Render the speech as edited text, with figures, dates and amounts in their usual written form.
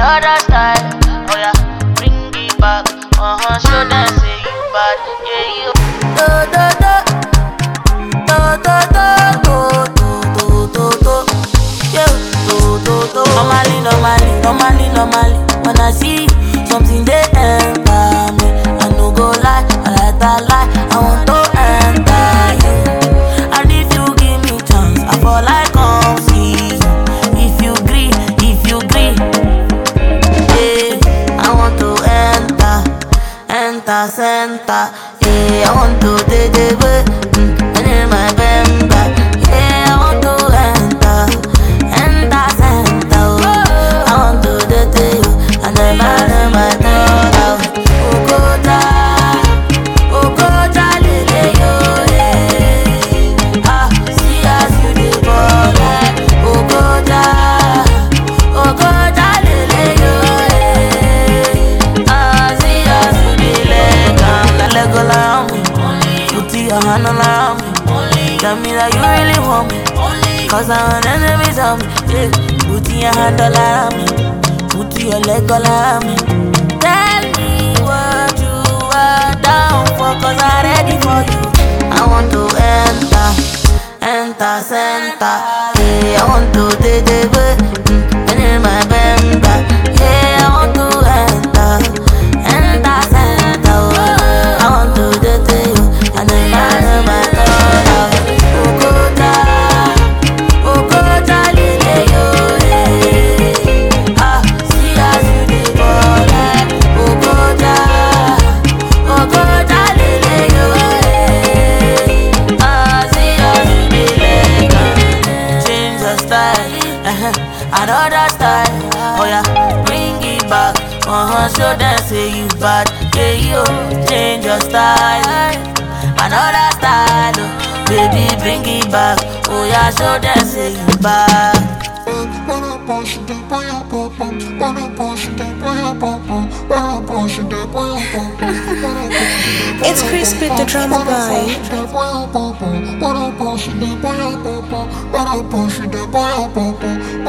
another style. Oh yeah, bring it back. Show them say you bad. Yeah, you. Do do do, do do do, do do do, yeah, do do do. Normally, normally, normally, normally. When I see something they enter me, I no go lie, I like that lie. I want to enter you, and if you give me chance, I fall like come see you. If you gree, yeah, I want to enter center. Yeah, I want to take the way, and in my bamba. Yeah, I want to enter center. Oh, I want to take you, and then my door. Ogoja, lele yo, yeah. Ah, see as you dey ball, Ogoja, lele yo, yeah. Ah, see as you dey leg around me, put your hand around me. Tell me that you really want me, cause I'm an enemy of me. Yeah. Put your hand all around me, put your leg all around me. Tell me what you are down for, cause I'm ready for you. I want to enter center. Yeah, I want to take the way, and in my bamba. Yeah, I want to enter center. Oh, I want to take you, and then my Ogoja, lele yo, yeah. Ah, see as you dey ball, Ogoja, lele yo, yeah. Ah, see as you dey leg. Change your style, another style. Oh yeah, bring it back. Show them say you bad. Yeah, yo, change your style, another style. Oh, baby, bring it back. Oh yeah, show them say you bad. It's Crispy the drama boy.